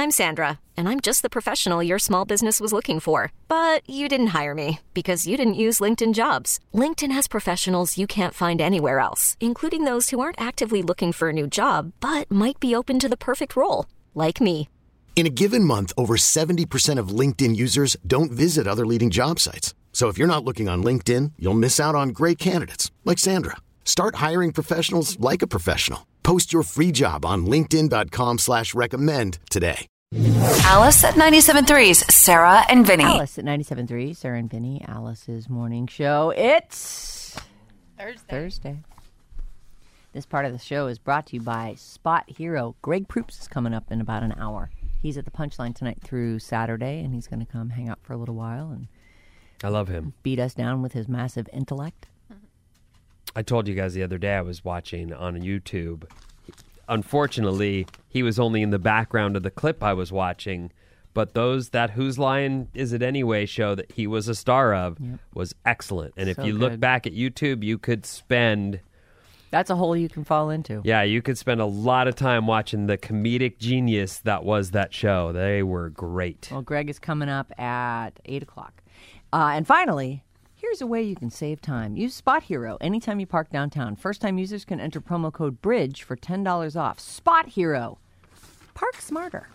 I'm Sandra, and I'm just the professional your small business was looking for. But you didn't hire me because you didn't use LinkedIn Jobs. LinkedIn has professionals you can't find anywhere else, including those who aren't actively looking for a new job, but might be open to the perfect role, like me. In a given month, over 70% of LinkedIn users don't visit other leading job sites. So if you're not looking on LinkedIn, you'll miss out on great candidates like Sandra. Start hiring professionals like a professional. Post your free job on linkedin.com/recommend today. Alice at 97.3's Sarah and Vinny. Alice at 97.3, Sarah and Vinny, Alice's morning show. It's Thursday. This part of the show is brought to you by Spot Hero. Greg Proops is coming up in about an hour. He's at the Punchline tonight through Saturday, and he's going to come hang out for a little while and I love him. Beat us down with his massive intellect. I told you guys the other day I was watching on YouTube. Unfortunately, he was only in the background of the clip I was watching, but that Whose Line Is It Anyway show that he was a star of was excellent. And if you look back at YouTube, you could spend... That's a hole you can fall into. Yeah, you could spend a lot of time watching the comedic genius that was that show. They were great. Well, Greg is coming up at 8 o'clock. And finally, here's a way you can save time. Use Spot Hero anytime you park downtown. First-time users can enter promo code BRIDGE for $10 off. Spot Hero. Park smarter.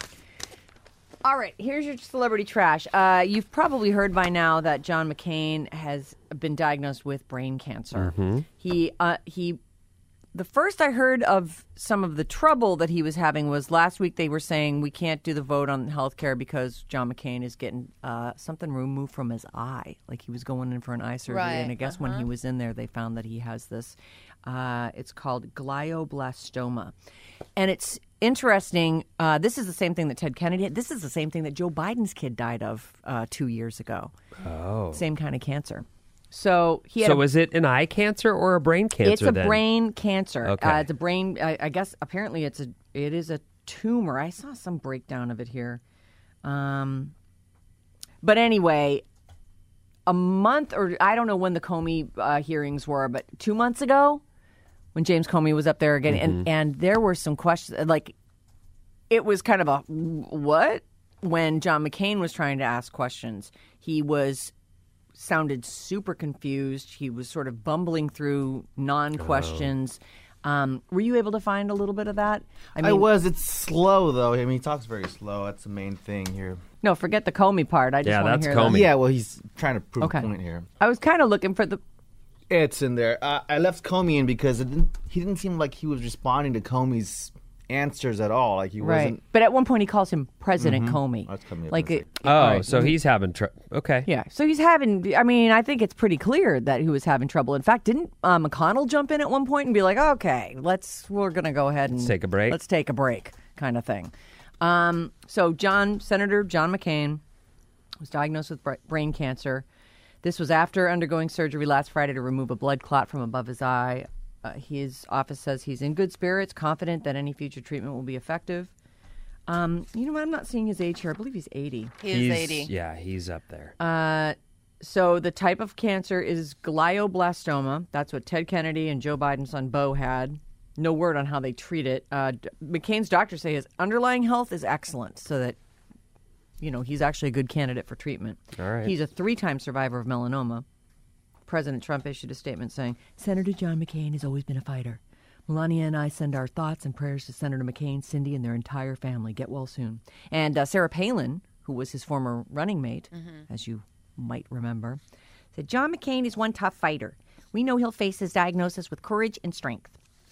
All right, here's your celebrity trash. You've probably heard by now that John McCain has been diagnosed with brain cancer. Mm-hmm. The first I heard of some of the trouble that he was having was last week. They were saying we can't do the vote on health care because John McCain is getting something removed from his eye. Like he was going in for an eye surgery. Right. And I guess when he was in there, they found that he has this, it's called glioblastoma. And it's interesting. This is the same thing that Ted Kennedy had. This is the same thing that Joe Biden's kid died of 2 years ago. Oh. Same kind of cancer. So he had is it an eye cancer or a brain cancer? It's a brain cancer. Okay. It's a brain. I guess apparently it is a tumor. I saw some breakdown of it here. But anyway, a month or I don't know when the Comey hearings were, but 2 months ago, when James Comey was up there again, and there were some questions. Like it was kind of a what when John McCain was trying to ask questions. He sounded super confused. He was sort of bumbling through non-questions. Were you able to find a little bit of that? I was. It's slow, though. I mean, he talks very slow. That's the main thing here. No, forget the Comey part. I just want to hear Comey. that. Yeah, well, he's trying to prove a point here. I was kind of looking for the... It's in there. I left Comey in because he didn't seem like he was responding to Comey's answers at all. Like he wasn't. But at one point he calls him President Comey. That's Comey. Like so he's having okay. Yeah. So he's having. I mean, I think it's pretty clear that he was having trouble. In fact, didn't McConnell jump in at one point and be like, "Okay, we're going to go ahead and take a break. Let's take a break," kind of thing. So Senator John McCain was diagnosed with brain cancer. This was after undergoing surgery last Friday to remove a blood clot from above his eye. His office says he's in good spirits, confident that any future treatment will be effective. You know what? I'm not seeing his age here. I believe he's 80. He's 80. Yeah, he's up there. So the type of cancer is glioblastoma. That's what Ted Kennedy and Joe Biden's son Beau had. No word on how they treat it. McCain's doctors say his underlying health is excellent, so that he's actually a good candidate for treatment. All right. He's a 3-time survivor of melanoma. President Trump issued a statement saying, Senator John McCain has always been a fighter. Melania and I send our thoughts and prayers to Senator McCain, Cindy, and their entire family. Get well soon. And Sarah Palin, who was his former running mate, as you might remember, said, John McCain is one tough fighter. We know he'll face his diagnosis with courage and strength.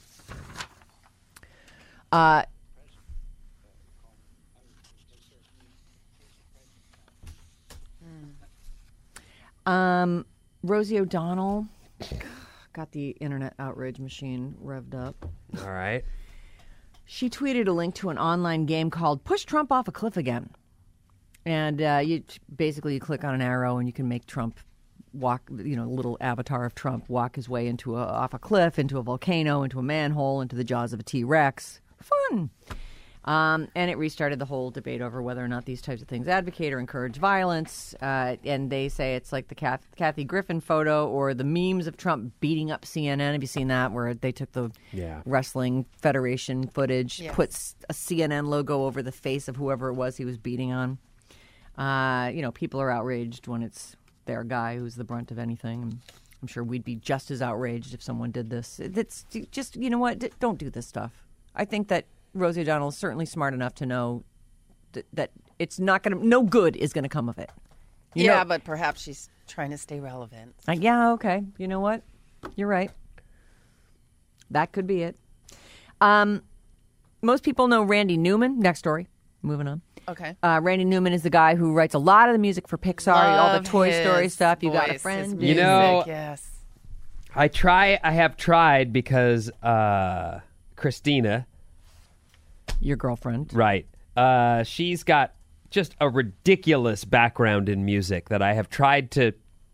Rosie O'Donnell got the internet outrage machine revved up. All right. She tweeted a link to an online game called Push Trump Off a Cliff Again. And you click on an arrow and you can make Trump walk, a little avatar of Trump walk his way off a cliff, into a volcano, into a manhole, into the jaws of a T-Rex. Fun. And it restarted the whole debate over whether or not these types of things advocate or encourage violence. And they say it's like the Kathy Griffin photo or the memes of Trump beating up CNN. Have you seen that? Where they took the Wrestling Federation footage, puts a CNN logo over the face of whoever it was he was beating on. People are outraged when it's their guy who's the brunt of anything. And I'm sure we'd be just as outraged if someone did this. It's just, you know what? Don't do this stuff. I think that Rosie O'Donnell is certainly smart enough to know that it's not going to, no good is going to come of it. You know? But perhaps she's trying to stay relevant. Okay. You know what? You're right. That could be it. Most people know Randy Newman. Next story. Moving on. Okay. Randy Newman is the guy who writes a lot of the music for Pixar, all the Toy Story stuff. You got a friend. You know, yes. I have tried because Christina, your girlfriend, right? She's got just a ridiculous background in music that I have tried to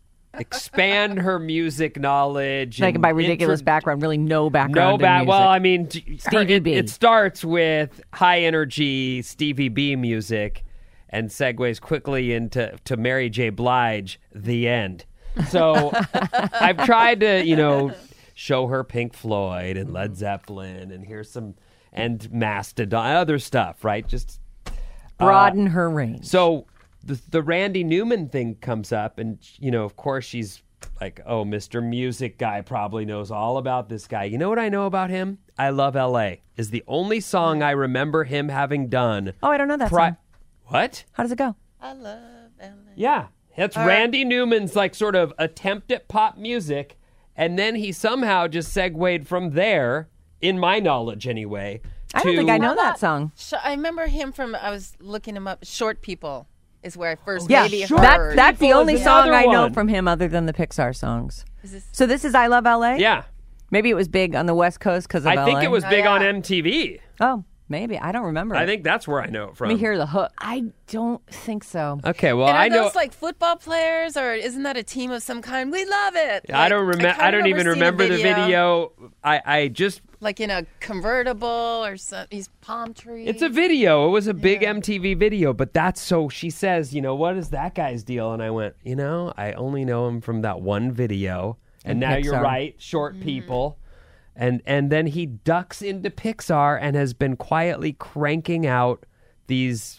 expand her music knowledge. Like by ridiculous background, really no background. No in music. Well, I mean, Stevie B. It starts with high energy Stevie B music, and segues quickly into Mary J. Blige. The end. So I've tried to, show her Pink Floyd and Led Zeppelin, and here's some and Mastodon, other stuff, right? Just broaden her range. So the Randy Newman thing comes up, and of course she's like, "Oh, Mr. Music Guy probably knows all about this guy." You know what I know about him? "I Love L.A." is the only song I remember him having done. Oh, I don't know that song. What? How does it go? I love L.A. Yeah, that's Randy Newman's like sort of attempt at pop music, and then he somehow just segued from there, in my knowledge anyway. I don't think I know that song. I remember him from, I was looking him up, Short People is where I first Yeah, maybe sure. heard. That's the only song I know one. from him other than the Pixar songs. So this is I Love L.A.? Yeah. Maybe it was big on the West Coast because of I LA. think it was big on MTV. Oh, maybe. I don't remember. I think that's where I know it from. Let me hear the hook. I don't think so. Okay, well, and are I know. those like football players, or isn't that a team of some kind? We love it. I don't remember. I don't even remember the video. I just like in a convertible or some, these palm trees. It's a video. It was a big MTV video, but that's so. She says, what is that guy's deal? And I went, I only know him from that one video. And now Pixar. You're right, Short People. And then he ducks into Pixar and has been quietly cranking out these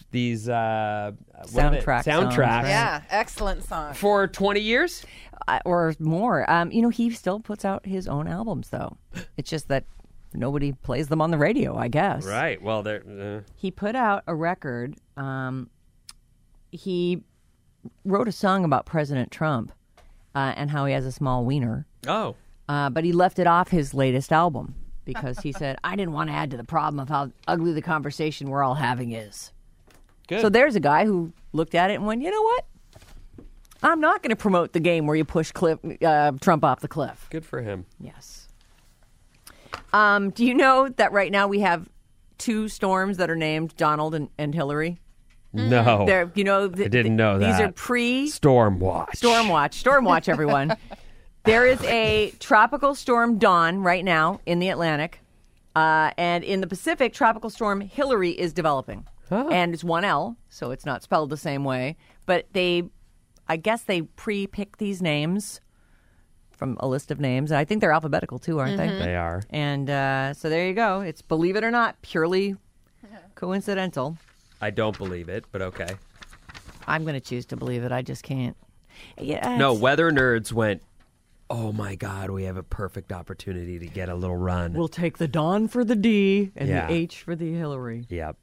soundtracks. Songs, Yeah, excellent song. For 20 years? Or more. He still puts out his own albums, though. It's just that nobody plays them on the radio, I guess. Right. Well, they're... He put out a record. He wrote a song about President Trump and how he has a small wiener. Oh. But he left it off his latest album because he said, I didn't want to add to the problem of how ugly the conversation we're all having is. Good. So there's a guy who looked at it and went, you know what? I'm not going to promote the game where you push Trump off the cliff. Good for him. Yes. Do you know that right now we have two storms that are named Donald and Hillary? No. They're, I didn't know that. These are Stormwatch. Stormwatch, everyone. There is a tropical storm Dawn right now in the Atlantic. And in the Pacific, tropical storm Hillary is developing. Oh. And it's 1L, so it's not spelled the same way. But I guess they pre-pick these names from a list of names. And I think they're alphabetical too, aren't they? They are. And so there you go. It's, believe it or not, purely coincidental. I don't believe it, but okay. I'm going to choose to believe it. I just can't. Yeah, No, weather nerds went, oh my God, we have a perfect opportunity to get a little run. We'll take the Dawn for the D and Yeah. the H for the Hillary. Yep.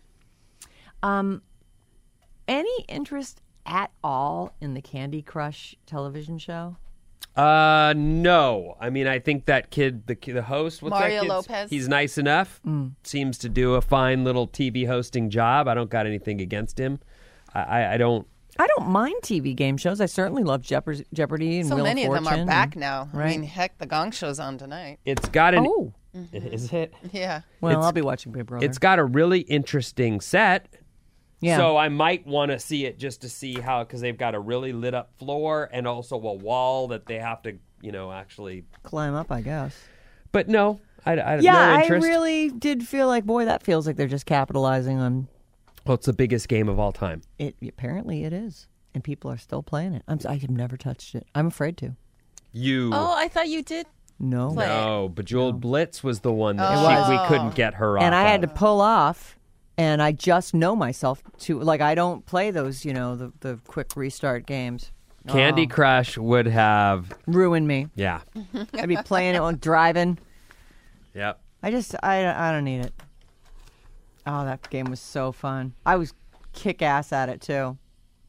Any interest at all in the Candy Crush television show? No. I mean, I think that kid, the host, what's Mario that kid's- Lopez. He's nice enough. Seems to do a fine little TV hosting job. I don't got anything against him. I don't. I don't mind TV game shows. I certainly love Jeopardy and So Wheel many of of them Fortune. are back now. Right. I mean, heck, the Gong Show's on tonight. It's got an. Oh, Is it? Yeah. well, I'll be watching Big Brother. It's got a really interesting set. yeah. So I might want to see it just to see how, because they've got a really lit up floor and also a wall that they have to, actually. climb up, I guess. But no, no I interest. really did feel like, boy, that feels like they're just capitalizing on Well, it's the biggest game of all time. it. Apparently, it is, and people are still playing it. I have never touched it. I'm afraid to. You. Oh, I thought you did. No. Play. No, Bejeweled Blitz was the one that was. we couldn't get her off. And I had to of. pull off, and I just know myself to like. I don't play those, the quick restart games. Candy Crush would have. Ruin me. Yeah. I'd be playing it while driving. Yep. I don't need it. Oh, that game was so fun. I was kick ass at it too.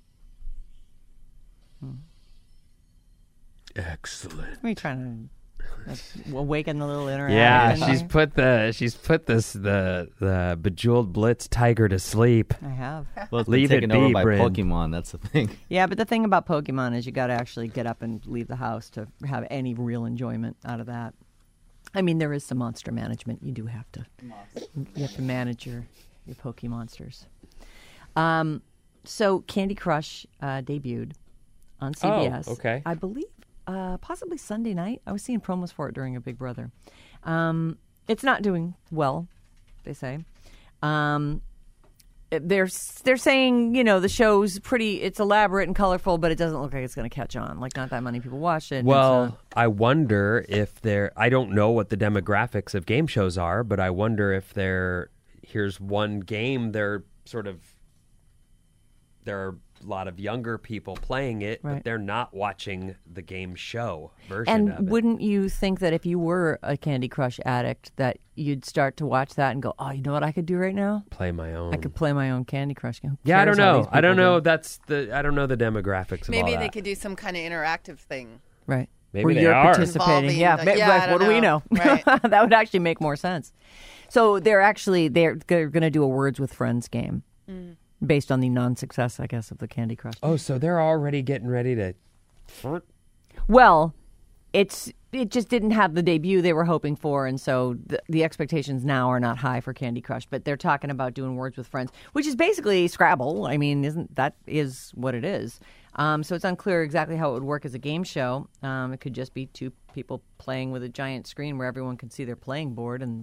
Excellent. Are you trying to awaken the little inner? Yeah, Adam in she's put the Bejeweled Blitz tiger to sleep. there? I have. Well, it's Leave been it taken over be, by Bryn. Pokemon. That's the thing. Yeah, but the thing about Pokemon is you got to actually get up and leave the house to have any real enjoyment out of that. I mean, there is some monster management. You do have to. You have to manage your Pokemonsters. So Candy Crush debuted on CBS. Oh, okay. I believe possibly Sunday night. I was seeing promos for it during a Big Brother. It's not doing well, they say. They're saying, the show's it's elaborate and colorful, but it doesn't look like it's going to catch on. Like, not that many people watch it. Well, I wonder if I don't know what the demographics of game shows are, but I wonder if here's one game, there are a lot of younger people playing it, Right. but they're not watching the game show version of it. And wouldn't you think that if you were a Candy Crush addict, that you'd start to watch that and go, oh, you know what I could do right now? Play my own. I could play my own Candy Crush game. Who Yeah, I don't cares how know. these I don't people know. do? I don't know the demographics of all Maybe that. they could do some kind of interactive thing. Right. Maybe Where they you're are. participating. Involving Yeah, the- but yeah, I what don't do we know? know. Right. That would actually make more sense. So they're going to do a Words with Friends game based on the non-success, I guess, of the Candy Crush. Oh, so they're already getting ready to. Well, it just didn't have the debut they were hoping for, and so the expectations now are not high for Candy Crush. But they're talking about doing Words with Friends, which is basically Scrabble. I mean, is what it is. So it's unclear exactly how it would work as a game show. It could just be two people playing with a giant screen where everyone can see their playing board. And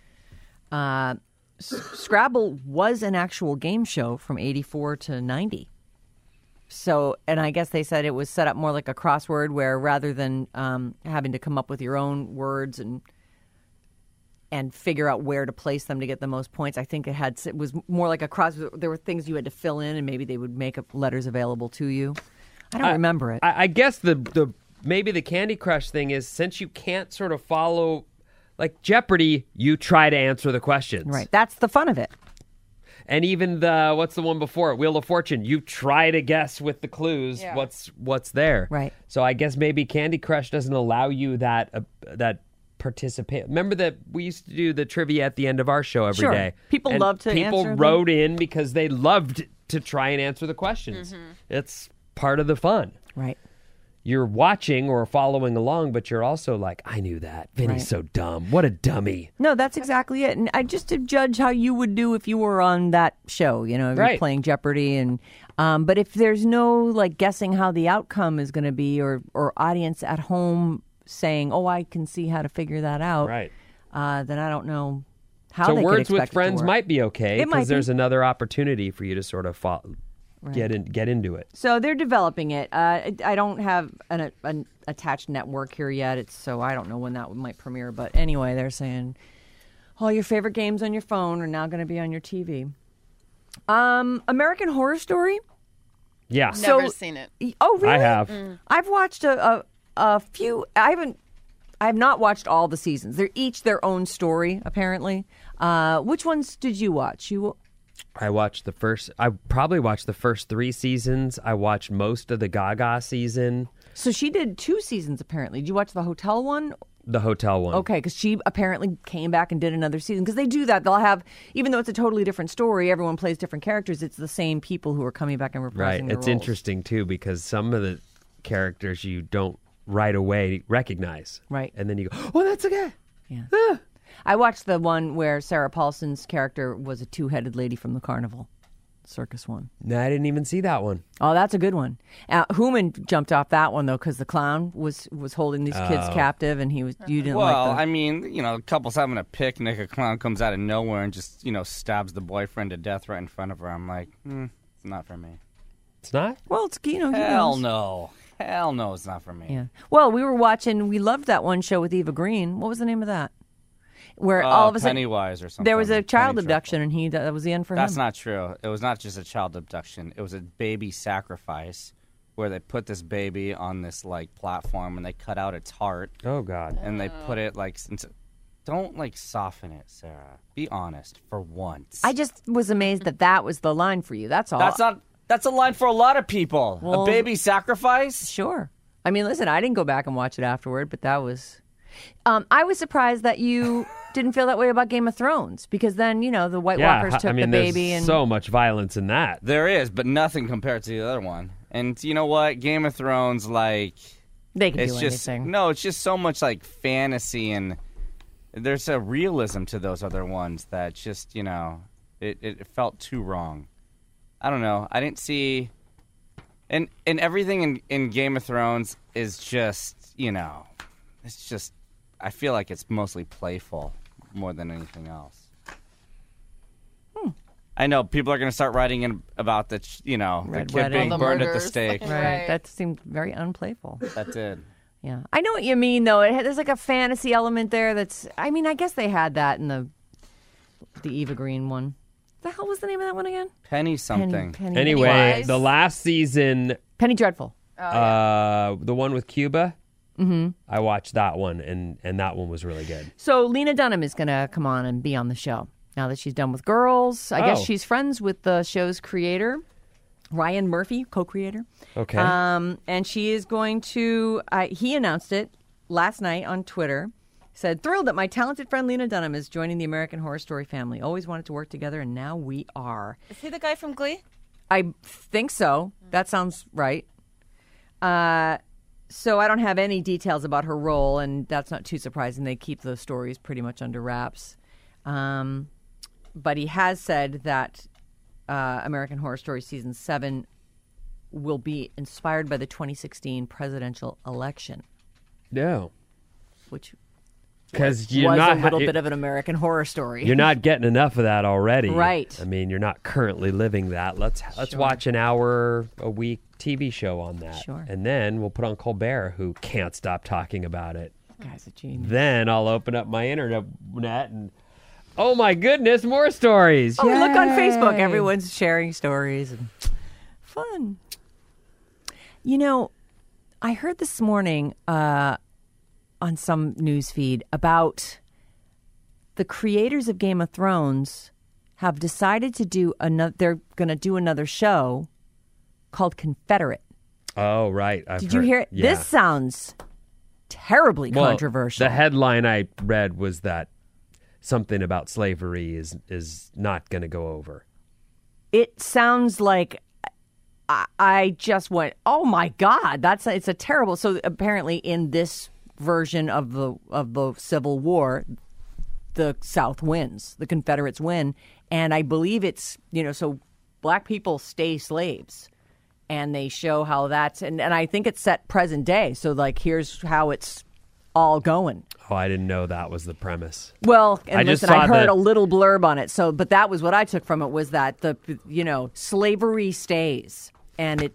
Scrabble was an actual game show from 84 to 90. So, and I guess they said it was set up more like a crossword where rather than having to come up with your own words and figure out where to place them to get the most points, I think it was more like a crossword. There were things you had to fill in, and maybe they would make up letters available to you. I don't remember it. I guess the maybe the Candy Crush thing is, since you can't sort of follow, like Jeopardy, you try to answer the questions. Right. That's the fun of it. And even what's the one before it? Wheel of Fortune. You try to guess with the clues what's there. Right. So I guess maybe Candy Crush doesn't allow you that participate. Remember that we used to do the trivia at the end of our show every day. Sure. People and love to people answer them. wrote in because they loved to try and answer the questions. It's part of the fun. Right. You're watching or following along, but you're also like, I knew that. Vinny's Right. so dumb. What a dummy. No, that's exactly it. And just to judge how you would do if you were on that show, if you're Right. playing Jeopardy. And but if there's no like guessing how the outcome is going to be, or audience at home saying, "Oh, I can see how to figure that out," Right. Then I don't know how So they could Words expect with it to Friends work. might be okay It might because there's be. another opportunity for you to sort of get into it. So they're developing it. I don't have an attached network here yet. So I don't know when that might premiere. But anyway, they're saying all your favorite games on your phone are now going to be on your TV. American Horror Story. Yeah. Never seen it. Oh, really? I have. I've watched a few. I have not watched all the seasons. They're each their own story, apparently. Which ones did you watch? I probably watched the first 3 seasons. I watched most of the Gaga season, So she did 2 seasons, apparently. Did you watch the hotel one? the hotel one. Okay, because she apparently came back and did another season. Because they do that. They'll have, even though it's a totally different story, everyone plays different characters. It's the same people who are coming back and reprising Right. their It's roles. interesting, too, because some of the characters you don't right away recognize. Right. And then you go, oh, that's a guy. Yeah. I watched the one where Sarah Paulson's character was a 2-headed lady from the carnival. circus one. No, I didn't even see that one. Oh, that's a good one. Hooman jumped off that one though because the clown was holding these kids captive, and you didn't Well, like the... I mean, couples having a picnic, a clown comes out of nowhere and just, stabs the boyfriend to death right in front of her. I'm like, it's not for me. It's not? Well, it's Hell no. Hell no, it's not for me. Yeah. Well, we loved that one show with Eva Green. What was the name of that? Where all of a sudden Pennywise or something. there was a child Penny abduction, and that was the end for him. That's not true. It was not just a child abduction. It was a baby sacrifice where they put this baby on this platform and they cut out its heart. Oh, God. And they put it don't soften it, Sarah. Be honest for once. I just was amazed that was the line for you. That's all. That's a line for a lot of people. Well, a baby sacrifice? Sure. I mean, listen, I didn't go back and watch it afterward, but that was... I was surprised that you didn't feel that way about Game of Thrones, because then, the White Walkers took the baby. There's so much violence in that. There is, but nothing compared to the other one. And you know what? Game of Thrones, they can do anything. No, it's just so much fantasy, and there's a realism to those other ones that just, it felt too wrong. I don't know. I didn't see... And everything in Game of Thrones is just, it's just... I feel like it's mostly playful more than anything else. I know people are going to start writing in about the kid being burned at the stake. Right. That seemed very unplayful. That did. Yeah. I know what you mean, though. There's a fantasy element there that's... I mean, I guess they had that in the Eva Green one. The hell was the name of that one again? Penny something. Penny Anyway, Pennywise. the last season... Penny Dreadful. The one with Cuba... Mm-hmm. I watched that one, and that one was really good. So Lena Dunham is going to come on and be on the show now that she's done with Girls. I guess she's friends with the show's creator, Ryan Murphy, co-creator. Okay. And she is going to, he announced it last night on Twitter, said, "Thrilled that my talented friend Lena Dunham is joining the American Horror Story family. Always wanted to work together, and now we are." Is he the guy from Glee? I think so. That sounds right. So I don't have any details about her role, and that's not too surprising. They keep those stories pretty much under wraps. But he has said that American Horror Story Season 7 will be inspired by the 2016 presidential election. No. Which was a little bit of an American Horror Story. You're not getting enough of that already. Right. I mean, you're not currently living that. Let's watch an hour a week TV show on that. Sure. And then we'll put on Colbert, who can't stop talking about it. Guy's a genius. Then I'll open up my internet and, oh my goodness, more stories. Oh, look on Yay. Facebook. Everyone's sharing stories. And fun. I heard this morning on some news feed about the creators of Game of Thrones have decided to do they're going to do another show called Confederate. Oh, right. Did you hear it? Yeah. This sounds terribly controversial. The headline I read was that something about slavery is not going to go over. It sounds like I just went, oh my God, it's a terrible. So apparently in this version of the Civil War, the South wins, the Confederates win, and I believe it's so black people stay slaves. And they show how that's, and I think it's set present day. So, here's how it's all going. Oh, I didn't know that was the premise. Well, and I heard the... a little blurb on it. So, but that was what I took from it, was that slavery stays, and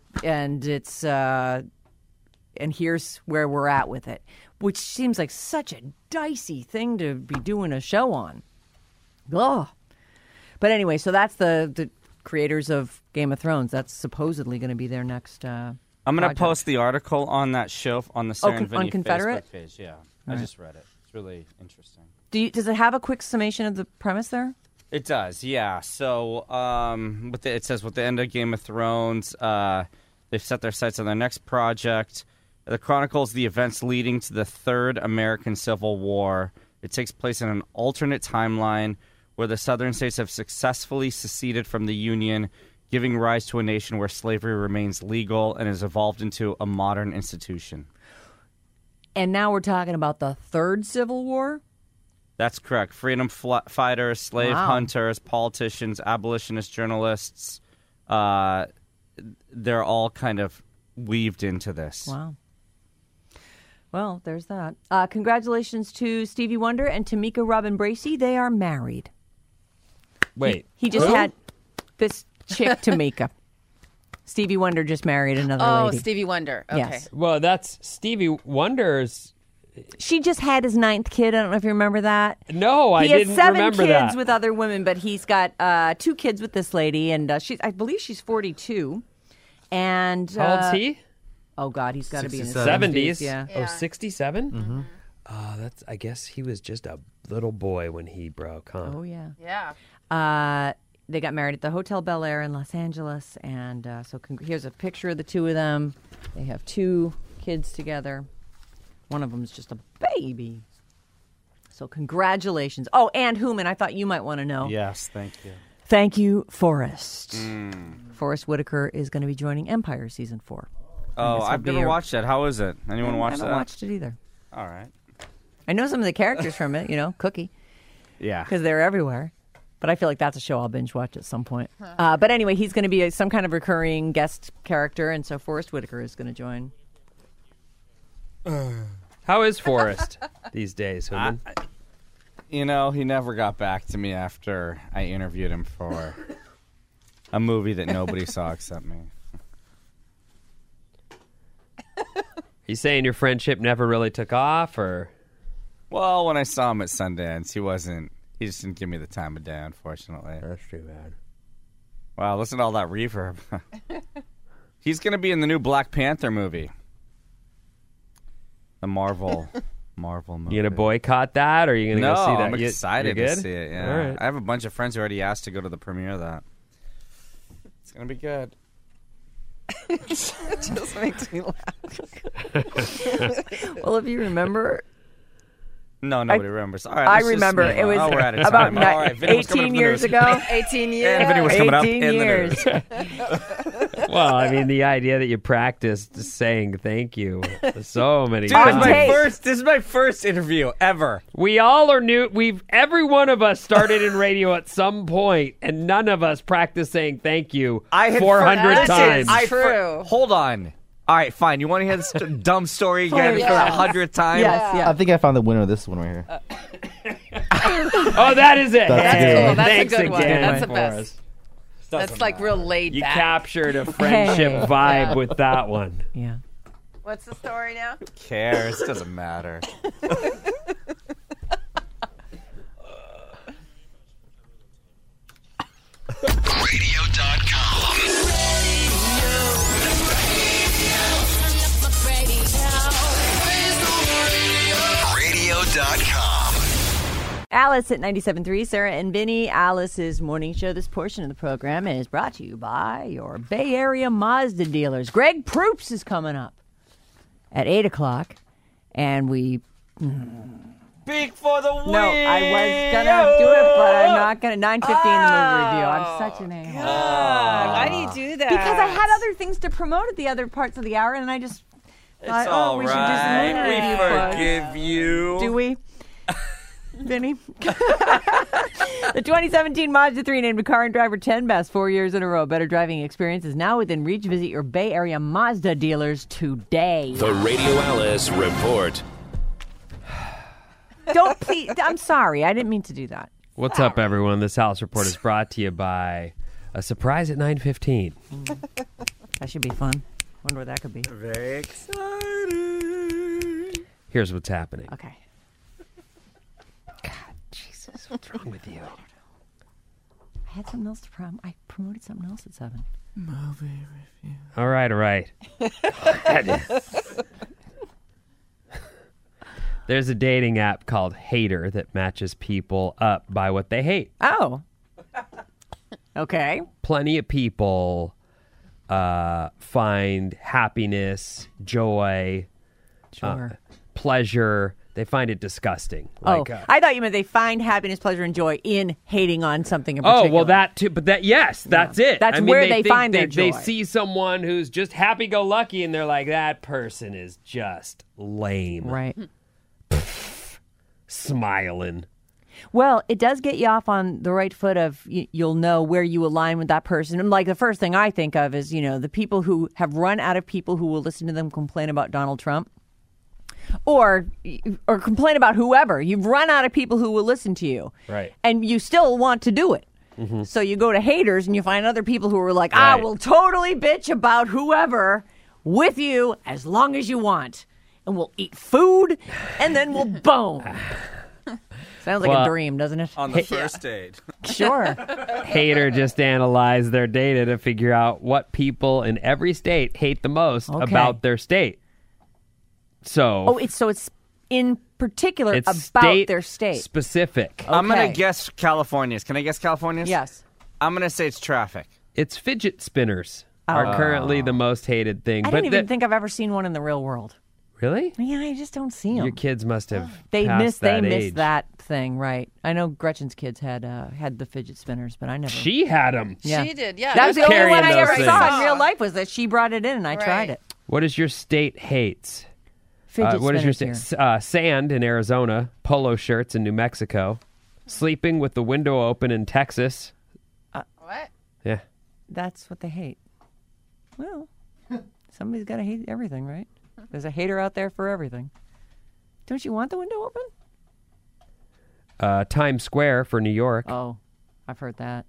here's where we're at with it, which seems like such a dicey thing to be doing a show on. Ugh. But anyway, so that's the creators of Game of Thrones. That's supposedly going to be their next I'm going to post the article on that show on the Sarah and Vinny on Confederate? Facebook page. Yeah, I just read it. It's really interesting. Does it have a quick summation of the premise there? It does, yeah. So it says with the end of Game of Thrones, they've set their sights on their next project. It chronicles the events leading to the Third American Civil War. It takes place in an alternate timeline where the southern states have successfully seceded from the Union, giving rise to a nation where slavery remains legal and has evolved into a modern institution. And now we're talking about the Third Civil War? That's correct. Freedom fighters, slave hunters, politicians, abolitionist journalists, they're all kind of weaved into this. Wow. Well, there's that. Congratulations to Stevie Wonder and Tamika Robin Bracey. They are married. Wait. He just had this chick, Tamika. Stevie Wonder just married another lady. Oh, Stevie Wonder. Okay. Yes. Well, that's Stevie Wonder's. She just had his 9th kid. I don't know if you remember that. No, I didn't He has 7 remember kids that. with other women, but he's got 2 kids with this lady, and I believe she's 42. And How old's he? Oh God, he's got to be in his 70s. Yeah. Oh, 67? Mm-hmm. I guess he was just a little boy when he broke, huh? Oh yeah. Yeah. They got married at the Hotel Bel Air in Los Angeles, and here's a picture of the 2 of them. They have 2 kids together. One of them is just a baby. So congratulations. Oh, and Human, I thought you might want to know. Yes, thank you. Thank you, Forrest. Forrest Whitaker is going to be joining Empire Season 4. Oh, I've never watched that. How is it? Anyone watch I that? haven't watched it either. All right. I know some of the characters from it, Cookie, Yeah. because they're everywhere. But I feel like that's a show I'll binge watch at some point. But anyway, he's going to be some kind of recurring guest character, and so Forrest Whitaker is going to join. How is Forrest these days, Human? He never got back to me after I interviewed him for a movie that nobody saw except me. You saying your friendship never really took off, or? Well, when I saw him at Sundance, he just didn't give me the time of day, unfortunately. That's too bad. Wow, listen to all that reverb. He's going to be in the new Black Panther movie. The Marvel movie. You gonna boycott that, or are you gonna go see that? I'm excited you're to good? see it, yeah. All right. I have a bunch of friends who already asked to go to the premiere of that. It's going to be good. It just makes me laugh. Well, if you remember, No, nobody remembers. All right, I let's just remember move it on. was We're out of about time. All right, Vinny, what's coming up 18 in the years news? ago. 18 years. And Vinny, what's coming up 18 in the years. news? Well, I mean, the idea that you practiced saying thank you so many Dude, times. this is my first interview ever. We all are new. Every one of us started in radio at some point, and none of us practiced saying thank you 400 times. True. Hold on. All right, fine. You want to hear this dumb story again for the 100th time? Yes, yeah. I think I found the winner of this one right here. Oh, that is it. That's Hey, good. Cool. That's a thanks good one. again, That's the Forrest. best. That's like real laid You back. captured a friendship Hey. vibe with that one. Yeah. What's the story now? Who cares? It doesn't matter. Radio.com. Alice at 97.3, Sarah and Vinny, Alice's morning show. This portion of the program is brought to you by your Bay Area Mazda dealers. Greg Proops is coming up at 8 o'clock, and we... Speak for the win. No, I was going to do it, but I'm not going to. 9:50 in the movie review. I'm such an a-hole. Why do you do that? Because I had other things to promote at the other parts of the hour, and I just thought, It's all we should just right. movie We review plugs. forgive you. Do we? Vinny? The 2017 Mazda 3 named a Car and Driver 10 Best 4 years in a row. Better driving experience is now within reach. Visit your Bay Area Mazda dealers today. The Radio Alice Report. Don't please. I'm sorry. I didn't mean to do that. What's up, everyone? This Alice Report is brought to you by a surprise at 9:15. That should be fun. Wonder what that could be. Very excited. Here's what's happening. Okay. God, Jesus, what's wrong with you? I had something else to I promoted something else at 7. All right. God. There's a dating app called Hater that matches people up by what they hate. Oh. Okay. Plenty of people find happiness, joy, Sure. pleasure. They find it disgusting. I thought you meant they find happiness, pleasure, and joy in hating on something in particular. Oh, well, that too. But that's it. That's I mean, where they think find their They joy. see someone who's just happy-go-lucky, and they're like, that person is just lame. Right. Smiling. Well, it does get you off on the right foot of you'll know where you align with that person. And like the first thing I think of is, the people who have run out of people who will listen to them complain about Donald Trump or complain about whoever. You've run out of people who will listen to you. Right. And you still want to do it. Mm-hmm. So you go to haters and you find other people who are like, I will totally bitch about whoever with you as long as you want. And we'll eat food and then we'll bone. Sounds like a dream, doesn't it? On the first date. Sure. Hater just analyzed their data to figure out what people in every state hate the most about their state. So it's in particular it's about their state. Specific. Okay. I'm going to guess California's. Can I guess California's? Yes. I'm going to say it's traffic. It's fidget spinners are currently the most hated thing. I don't even think I've ever seen one in the real world. Really? Yeah, I just don't see them. Your kids must have They missed that thing, right? I know Gretchen's kids had the fidget spinners, but I never. She had them. Yeah. She did, yeah. That was the only carrying one I those ever things. saw in real life was that she brought it in and I tried it. What is your state hates? Fidget what is your spinners state? Sand in Arizona, polo shirts in New Mexico, sleeping with the window open in Texas. What? Yeah. That's what they hate. Well, somebody's got to hate everything, right? There's a hater out there for everything. Don't you want the window open? Times Square for New York. Oh, I've heard that.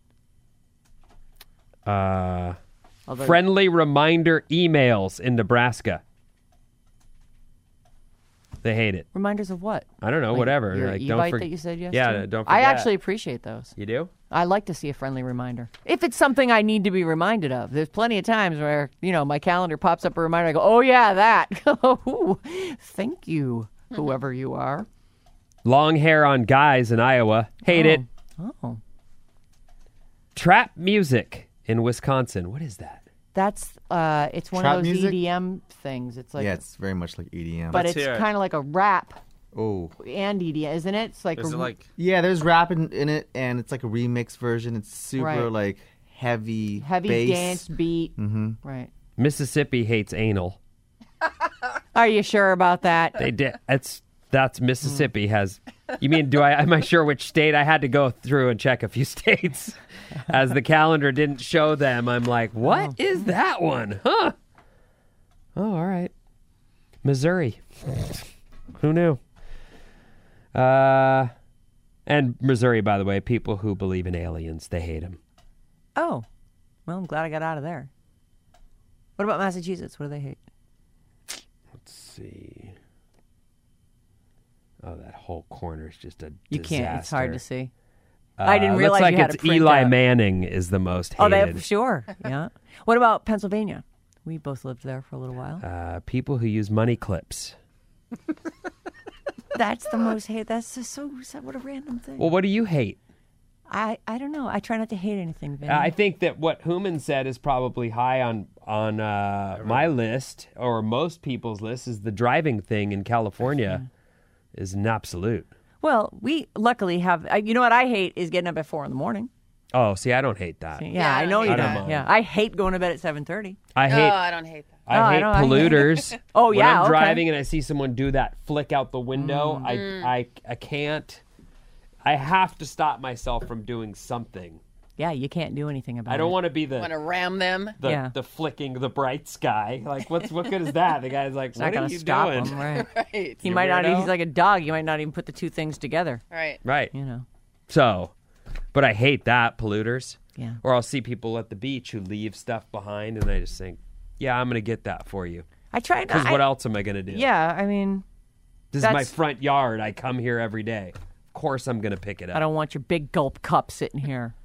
Friendly reminder emails in Nebraska. They hate it. Reminders of what? I don't know, whatever. Your Like, e-bite that you said yesterday? Yeah, don't forget. I actually appreciate those. You do? I like to see a friendly reminder. If it's something I need to be reminded of. There's plenty of times where, my calendar pops up a reminder. I go, oh, yeah, that. Ooh, thank you, whoever you are. Long hair on guys in Iowa. Hate it. Oh. Trap music in Wisconsin. What is that? That's, it's one Trap of those music? EDM things. It's like, Yeah, it's very much like EDM. but Let's it's hear it. kind of like a rap oh. and EDM, isn't it? It's like, Is it like... Yeah, there's rap in it, and it's like a remix version. It's super, Right. like, heavy heavy bass. dance beat. Mm-hmm. Right. Mississippi hates anal. Are you sure about that? They did. That's Mississippi has. You mean am I sure which state? I had to go through and check a few states, as the calendar didn't show them. I'm like, what is that one? Huh? Oh, all right. Missouri. Who knew? And Missouri, by the way, people who believe in aliens, they hate them. Oh. Well, I'm glad I got out of there. What about Massachusetts? What do they hate? Let's see. Oh, that whole corner is just a You disaster. can't. It's hard to see. I didn't realize looks like you had it's to print Eli out. Manning is the most Oh, hated. sure. Yeah. What about Pennsylvania? We both lived there for a little while. People who use money clips. That's the most hate. That's just what a random thing. Well, what do you hate? I don't know. I try not to hate anything, Vinny. I think that what Human said is probably high on my list, or most people's list, is the driving thing in California is an absolute. Well, we luckily have. You know what I hate is getting up at 4 a.m. Oh, see, I don't hate that. Yeah, I know you I don't don't. mind. Yeah, I hate going to bed at 7:30. I hate. Oh, I don't hate that. I hate I hate- polluters. Oh, when yeah, I'm okay. driving and I see someone do that flick out the window, I can't. I have to stop myself from doing something. Yeah, you can't do anything about it. I don't want to be Want to the ram them? the flicking the bright sky. Like what good is that? The guy's like, It's not what are going to you stop doing? him, right? Right. He You might not. weirdo. He's like a dog. You might not even put the two things together. Right. Right. You know. So, but I hate that polluters. Yeah. Or I'll see people at the beach who leave stuff behind, and I just think, yeah, I'm going to get that for you. I try not. Because what else am I going to do? Yeah, I mean, This is my that's- front yard. I come here every day. Of course I'm going to pick it up. I don't want your big gulp cup sitting here.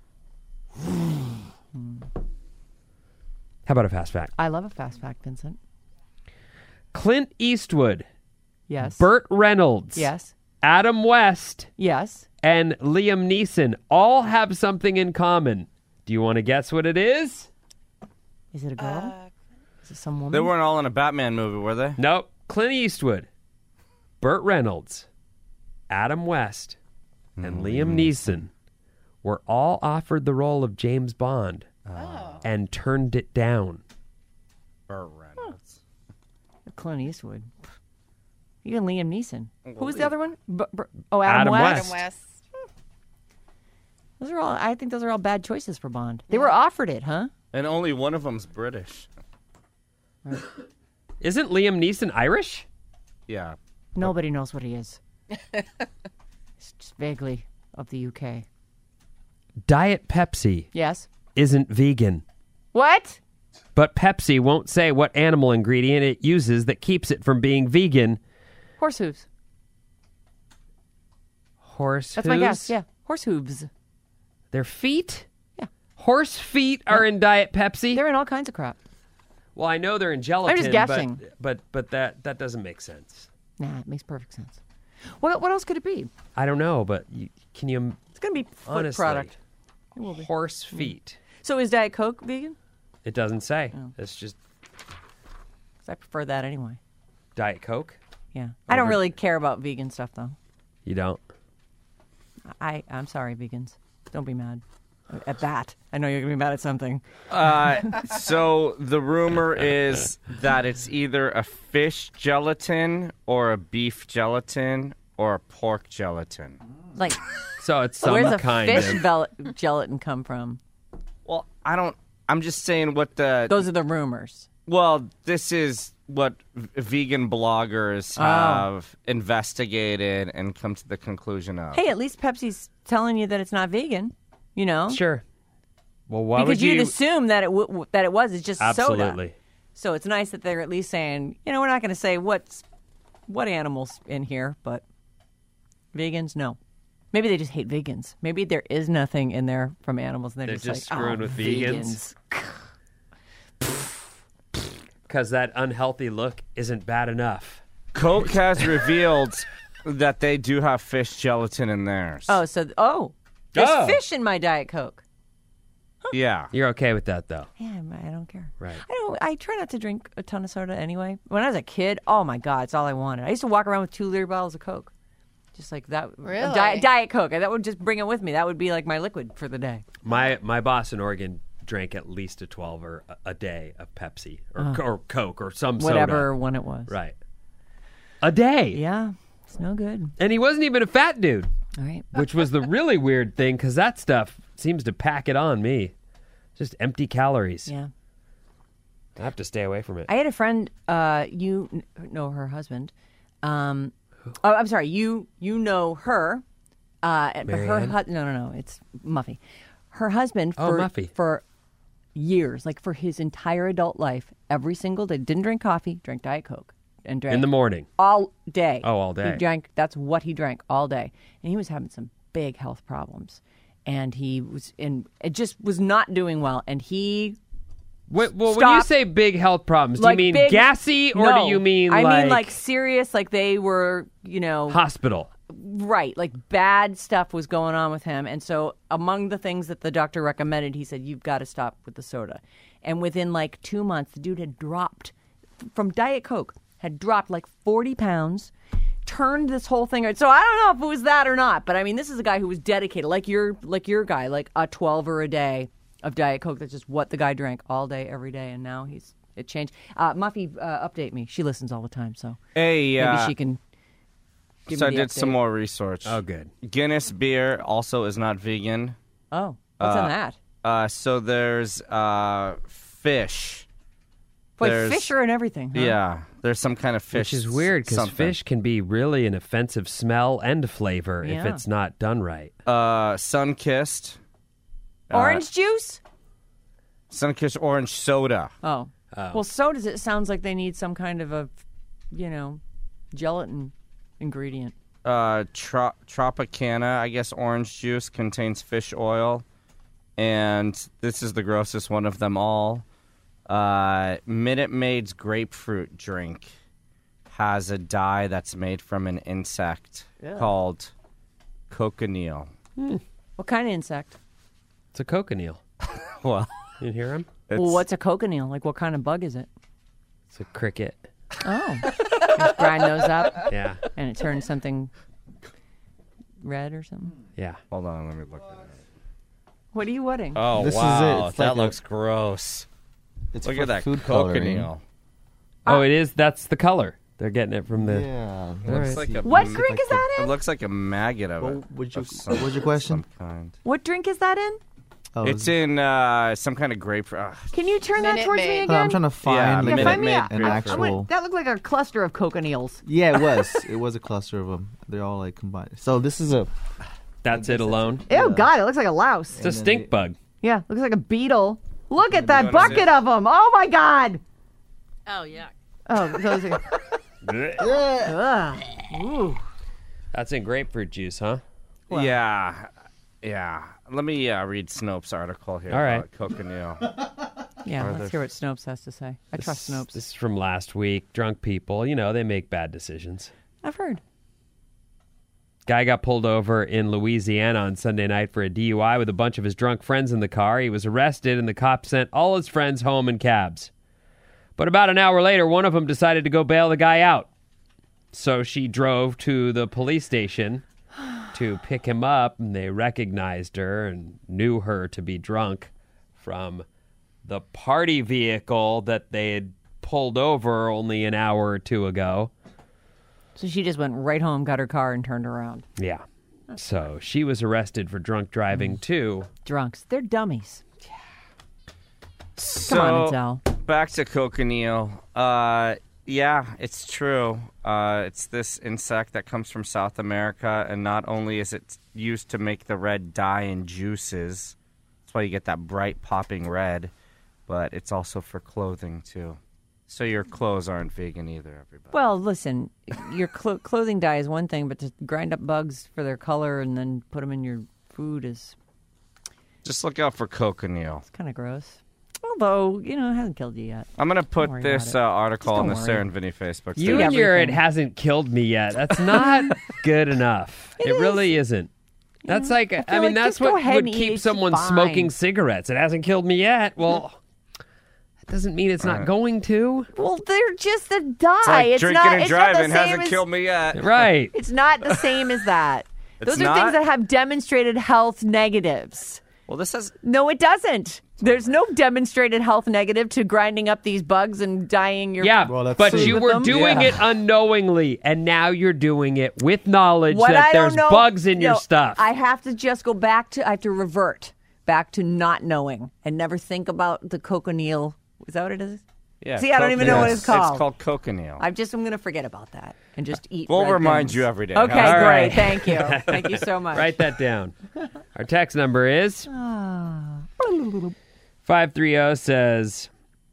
How about a fast fact? I love a fast fact, Vincent. Clint Eastwood, Yes. Burt Reynolds, Yes. Adam West, Yes. and Liam Neeson all have something in common. Do you want to guess what it is? Is it a girl? Is it some woman? They weren't all in a Batman movie, were they? Nope. Clint Eastwood, Burt Reynolds, Adam West, and Liam Neeson were all offered the role of James Bond and turned it down. Burt Reynolds. Clint Eastwood. Even Liam Neeson. Who was the other one? Adam Adam West. West. Adam West. I think those are all bad choices for Bond. They were offered it, huh? And only one of them's British. Isn't Liam Neeson Irish? Yeah. Nobody knows what he is. It's just vaguely of the UK. Diet Pepsi Yes. isn't vegan. What? But Pepsi won't say what animal ingredient it uses that keeps it from being vegan. Horse hooves. Horse That's hooves? my guess. Yeah. Horse hooves. Their feet? Yeah. Horse feet are in Diet Pepsi? They're in all kinds of crap. Well, I know they're in gelatin. guessing. But that doesn't make sense. Nah, it makes perfect sense. What else could it be? I don't know, but can you It's going to be foot honestly? product. It will be. Horse feet. So is Diet Coke vegan? It doesn't say. Oh. It's just 'Cause I prefer that anyway. Diet Coke. Yeah. I don't Over- really care about vegan stuff, though. You don't. I'm sorry, vegans. Don't be mad at that. I know you're going to be mad at something. So the rumor is that it's either a fish gelatin or a beef gelatin or a pork gelatin. Like, So it's some where's the kind fish of. gelatin come from? Well, I'm just saying what the... Those are the rumors. Well, this is what vegan bloggers have investigated and come to the conclusion of. Hey, at least Pepsi's telling you that it's not vegan. You know, Sure. Well, why because would you? you'd assume that it was. It's just soda. Absolutely. So it's nice that they're at least saying, we're not going to say what animals in here, but vegans, no. Maybe they just hate vegans. Maybe there is nothing in there from animals, and they're They're just just like, screwing with vegans. Because that unhealthy look isn't bad enough. Coke has revealed that they do have fish gelatin in theirs. There's fish in my Diet Coke. Yeah. You're okay with that, though. Yeah, I don't care. Right. I try not to drink a ton of soda anyway. When I was a kid, oh my God, it's all I wanted. I used to walk around with 2-liter bottles of Coke. Just like that. Really? Diet Coke. That would just bring it with me. That would be like my liquid for the day. My boss in Oregon drank at least a 12 or a day of Pepsi or Coke or some Whatever soda. one it was. Right. A day. Yeah, it's no good. And he wasn't even a fat dude, All right. which was the really weird thing because that stuff seems to pack it on me. Just empty calories. Yeah. I have to stay away from it. I had a friend, you know her husband. I'm sorry, you know her. But her Marianne? no, it's Muffy. Her husband Muffy. for years, like for his entire adult life, every single day, didn't drink coffee, drank Diet Coke. And drank In the morning. all day. Oh, all day. He drank. That's what he drank all day, and he was having some big health problems, and he was it just was not doing well, and he. Wait, well, when you Stop. say big health problems, Like do you mean big- gassy or No, do you mean I like mean like serious, like they were, hospital? right, like bad stuff was going on with him, and so among the things that the doctor recommended, he said you've got to stop with the soda, and within like 2 months, the dude had dropped from Diet Coke. Had dropped like 40 pounds, turned this whole thing. So I don't know if it was that or not, but I mean, this is a guy who was dedicated, like your guy, like a 12-er a day of Diet Coke. That's just what the guy drank all day, every day, and now it changed. Muffy, update me. She listens all the time, so maybe she can give So me I the did some update. more research. Oh, good. Guinness beer also is not vegan. Oh, what's in that? So there's fish. Boy, there's- fish are in everything. Huh? Yeah, there's some kind of fish. Which is weird because something. fish can be really an offensive smell and flavor if Yeah. it's not done right. Sun-kissed. Orange juice? Sun-kissed orange soda. Oh. Well, sodas, it sounds like they need some kind of a, gelatin ingredient. Tropicana, I guess orange juice contains fish oil. And this is the grossest one of them all. Minute Maid's grapefruit drink has a dye that's made from an insect called cochineal. What kind of insect? It's a cochineal. Well, You hear him? Well, what's a cochineal? Like, what kind of bug is it? It's a cricket. Oh. Just grind those up, Yeah. and it turns something red or something. Yeah. hold on, let me look at it. What are you wetting? Oh, This is wow. it. It's That like a- looks gross. It's Look for at that food coloring. cochineal. Oh, it is? That's the color. They're getting it from the. Yeah. Looks like a, What drink is that It in? looks like a maggot of it. What was your Some question? kind. What drink is that in? Oh, It's in some kind of grape. Can you turn that Minute towards me Maid. again? I'm trying to find Yeah, like, find me an a- actual. That looked like a cluster of cochineals. Yeah, it was. It was a cluster of them. They're all like combined. So this is a. That's it alone. Ew, God, it looks like a louse. It's a stink bug. Yeah, looks like a beetle. Look at that you wanna see bucket it? of them. Oh, my God. Oh, yeah. Oh, those are... Ugh. Ooh. That's in grapefruit juice, huh? Yeah. Let me read Snopes' article here All right. about cochineal. Yeah, Are let's there- hear what Snopes has to say. I trust Snopes. This is from last week. Drunk people, they make bad decisions. I've heard. Guy got pulled over in Louisiana on Sunday night for a DUI with a bunch of his drunk friends in the car. He was arrested, and the cops sent all his friends home in cabs. But about an hour later, one of them decided to go bail the guy out. So she drove to the police station to pick him up, and they recognized her and knew her to be drunk from the party vehicle that they had pulled over only an hour or two ago. So she just went right home, got her car, and turned around. Yeah. So she was arrested for drunk driving, too. Drunks. They're dummies. So, Come on, Adele. back to cochineal. Yeah, it's true. It's this insect that comes from South America, and not only is it used to make the red dye in juices, that's why you get that bright popping red, but it's also for clothing, too. So your clothes aren't vegan either, everybody. Well, listen, your clothing dye is one thing, but to grind up bugs for their color and then put them in your food is Just look out for cochineal. kind of gross. Although, it hasn't killed you yet. I'm going to put worry this about article Just on the don't Sarah worry. and Vinny Facebook. You See and your everything. "it hasn't killed me yet." That's not good enough. It really isn't. That's like, feel I mean, like that's just go what ahead would and eat keep it. someone Fine. smoking cigarettes. It hasn't killed me yet. Well, that doesn't mean it's not going to. Well, they're just a dye. It's like It's drinking not, and it's not the driving same hasn't as, killed me yet. Right. It's not the same as that. It's Those are not? things that have demonstrated health negatives. Well, this has... No, it doesn't. There's no demonstrated health negative to grinding up these bugs and dyeing your Yeah, Well, that's but food you with were them. doing Yeah. it unknowingly, and now you're doing it with knowledge What that I don't there's know, bugs in your no, stuff. I have to just go back to, I have to revert back to not knowing and never think about the cochineal. Is that what it is? Yeah, See, I don't even know what it's called. It's called cochineal. I'm going to forget about that and just eat We'll red remind things. you every day. Okay, All great. right. Thank you. Thank you so much. Write that down. Our text number is 530 says,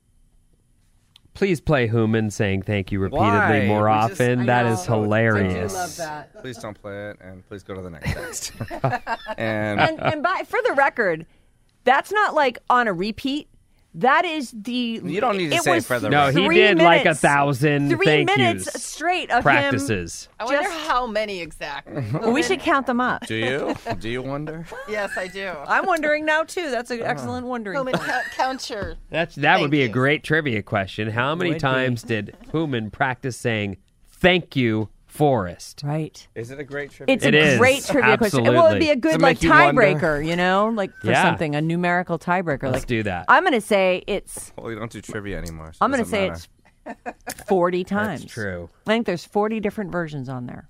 please play Human saying thank you repeatedly Why? more We just- often. I That know. is hilarious. I love that. Please don't play it, and please go to the next text. and And for the record, that's not like on a repeat. That is the. You don't need to it say was for the No, record. he 3 did like minutes. 1,000 3 thank minutes yous straight of practices. I wonder Just- how many exactly. him. We should count them up. Do you? Do you wonder? Yes, I do. I'm wondering now too. That's an excellent wondering. Human, point. count your. That would Thank be a you. great trivia question. How many Would be. times did Human practice saying thank you, Forrest? Right. Is it a great trivia? It's It a is. great trivia question. Well, it'd be a Does good it like make you wonder? tiebreaker, like for Yeah. something, a numerical tiebreaker. Let's like do that. I'm going to say it's. Well, we don't do trivia anymore. So I'm going going to say it's 40 times. That's true. I think there's 40 different versions on there.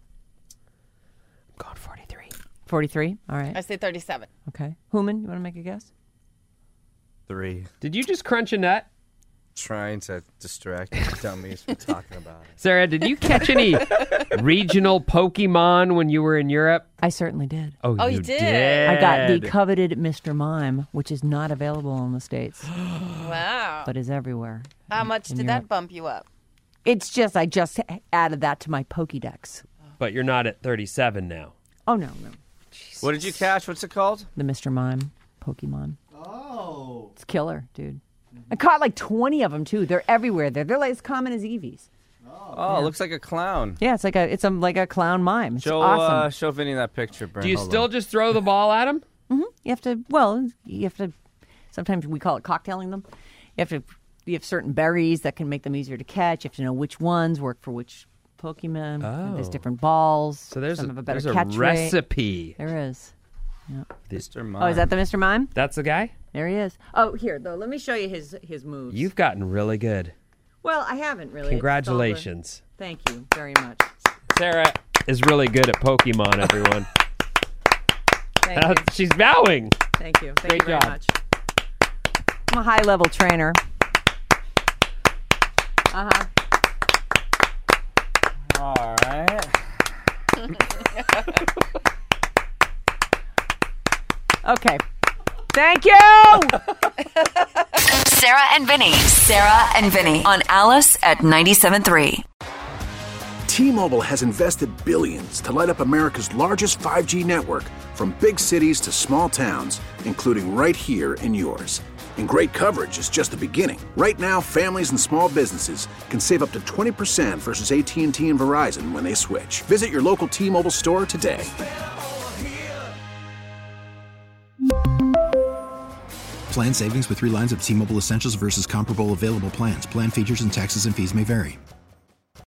I'm going 43. 43. All right. I say 37. Okay. Human, you want to make a guess? 3. Did you just crunch a nut? Trying to distract you dummies from talking about it. Sarah, did you catch any regional Pokemon when you were in Europe? I certainly did. Oh, you did? I got the coveted Mr. Mime, which is not available in the States, Wow. but is everywhere. How much in did Europe. that bump you up? It's just, I just added that to my Pokédex. But you're not at 37 now. Oh, no. What did you catch? What's it called? The Mr. Mime Pokemon. Oh. It's killer, dude. I caught like 20 of them, too. They're everywhere. They're like as common as Eevees. Oh, it looks like a clown. Yeah, it's like a clown mime. It's Show awesome. show Vinny that picture, Brent. Do you Hold still on. just throw the ball at him? You have to, sometimes we call it cocktailing them. You have certain berries that can make them easier to catch. You have to know which ones work for which Pokemon. And there's different balls. So there's Some have a better there's catch a rate. recipe. There is. Mr. Mime. Oh, is that the Mr. Mime? That's the guy? There he is. Oh, here, though. Let me show you his moves. You've gotten really good. Well, I haven't really. Congratulations. Thank you very much. Sarah is really good at Pokemon, everyone. Thank you. She's bowing. Thank you. Thank Great you very job. much. I'm a high-level trainer. Uh-huh. All right. Okay. Thank you! Sarah and Vinny. Sarah and Vinny on Alice at 97.3. T-Mobile has invested billions to light up America's largest 5G network, from big cities to small towns, including right here in yours. And great coverage is just the beginning. Right now, families and small businesses can save up to 20% versus AT&T and Verizon when they switch. Visit your local T-Mobile store today. Plan savings with 3 lines of T-Mobile Essentials versus comparable available plans. Plan features and taxes and fees may vary.